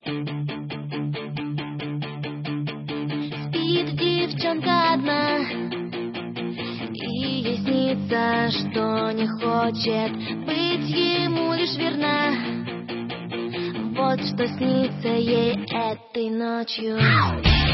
Спит девчонка одна, и ей снится, что не хочет быть ему лишь верна. Вот что снится ей этой ночью.